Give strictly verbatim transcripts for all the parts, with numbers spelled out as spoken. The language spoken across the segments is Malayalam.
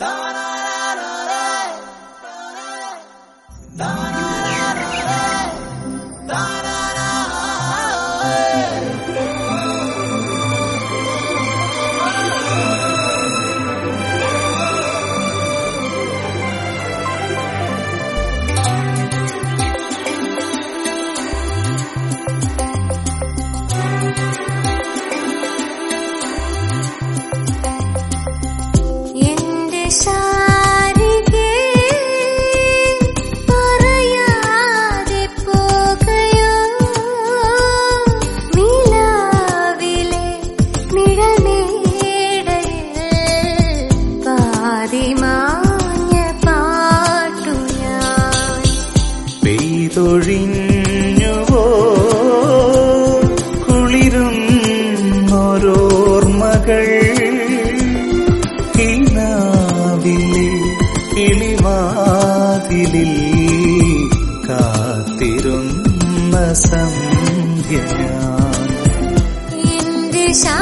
പെയ്തൊഴിഞ്ഞുവോ കുളിരും ഓരോർമകൾ കിനാവിലെ കിളിവാതിലിൽ കാത്തിരുന്ന സന്ധ്യ എന്റെ ശാ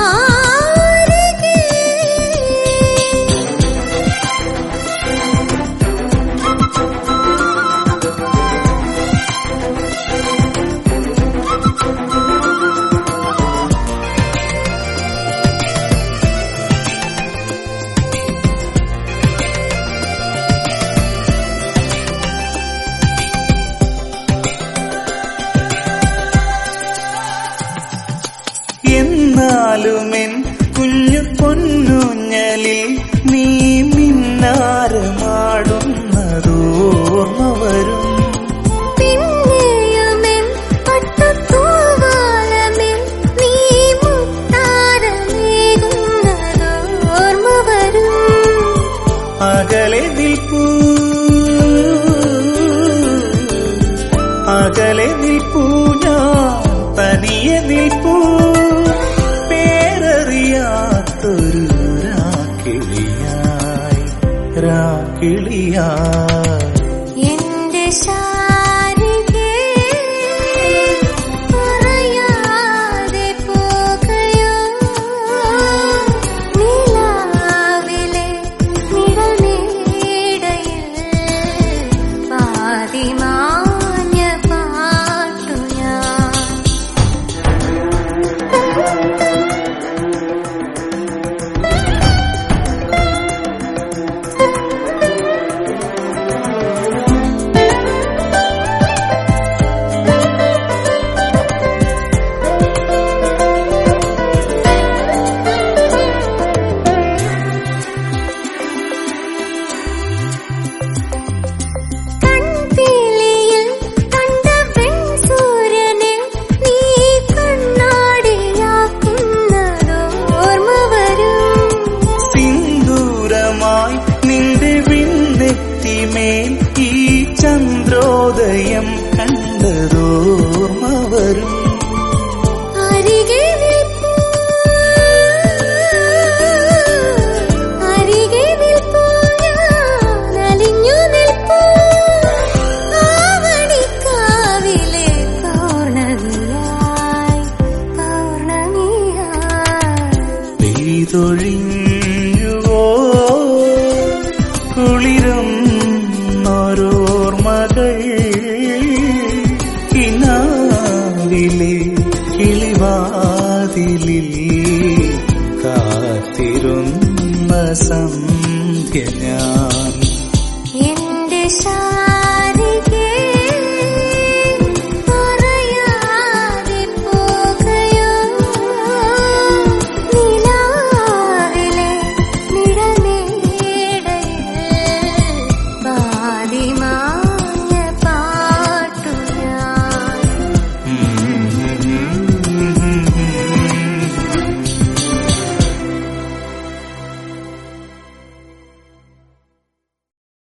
എന്നാലുമെൻ കുഞ്ഞു പൊന്നുഞ്ഞലിൽ നീ മിന്നാരമാടുന്നതോർമ്മ വരും. പിന്നെയുമെൻ പട്ടുതൂവാലമേൽ നീ മുത്താരമേകുന്നതോർമ്മ വരും. അകലെ നിൽപ്പൂ അകലെ നിൽപ്പൂ ഞാൻ തനിയെ നിൽപ്പൂ പേരറിയാത്തൊരു രാക്കിളിയായി രാക്കിളിയായി എന്റെ ശാരികേ പറയാതെ പോകയോ നിലാവിലെ നിഴൽമേടയിൽ പാതിമാഞ്ഞ പാട്ടു ഞാൻ. മേൽ ഈ ചന്ദ്രോദയം കണ്ടതോർമ്മ വരും. അരികെ നിൽപ്പൂ അരികെ നിൽപ്പൂ ഞാൻ അലിഞ്ഞു നിൽപ്പൂ ആവണിക്കാവിലെ പൗർണമിയായി പൗർണമിയായി പെയ്തൊഴിഞ്ഞുവോ കുളിരും ഓരോർമകൾ കിനാവിലെ കിളിവാതിലിൽ കാത്തിരുന്ന സന്ധ്യ